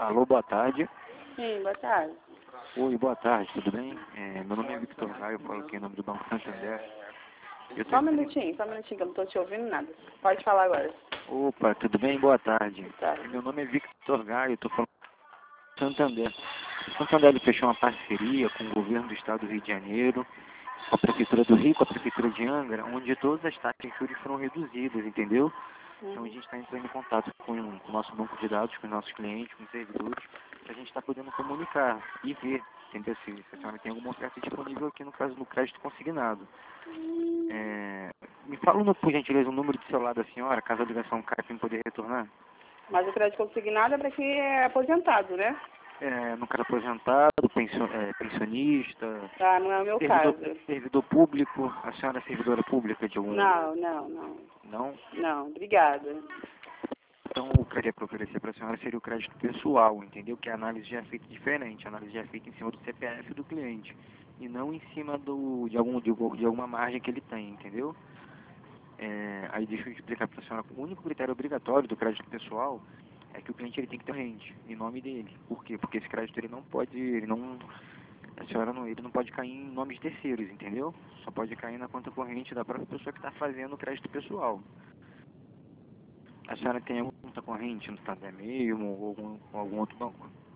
Alô, boa tarde. Sim, boa tarde. Oi, boa tarde, tudo bem? Meu nome é Victor Gaio, eu falo aqui em nome do Banco Santander. Só um minutinho, que eu não estou te ouvindo nada. Pode falar agora. Opa, tudo bem? Boa tarde. Boa tarde. Meu nome é Victor Gaio, eu estou falando do Santander. O Santander ele fechou uma parceria com o governo do estado do Rio de Janeiro, com a Prefeitura do Rio, com a Prefeitura de Angra, onde todas as taxas de juros foram reduzidas, entendeu? Então a gente está entrando em contato com o nosso banco de dados, com os nossos clientes, com os servidores, para a gente estar podendo comunicar e ver, entendeu? Se a senhora tem alguma oferta disponível aqui no caso do crédito consignado. Me fala, por gentileza, o número de celular da senhora, caso a ligação caia para eu poder retornar. Mas o crédito consignado é para quem é aposentado, né? No caso aposentado, pensionista, Tá, não é o meu caso. servidor público, a senhora é servidora pública de algum... Não. Não? Não, obrigada. Então, o crédito para oferecer para a senhora seria o crédito pessoal, entendeu? Que a análise já é feita diferente, a análise já é feita em cima do CPF do cliente, e não em cima de alguma margem que ele tem, entendeu? Aí deixa eu explicar para a senhora, o único critério obrigatório do crédito pessoal é que o cliente ele tem que ter rente em nome dele. Por quê? Porque esse crédito ele não pode cair em nomes de terceiros, entendeu? Só pode cair na conta corrente da própria pessoa que está fazendo o crédito pessoal. A senhora tem alguma conta corrente no Santander mesmo ou algum outro banco?